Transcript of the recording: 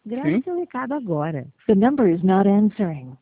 Grave Sim? seu recado agora. The number is not answering.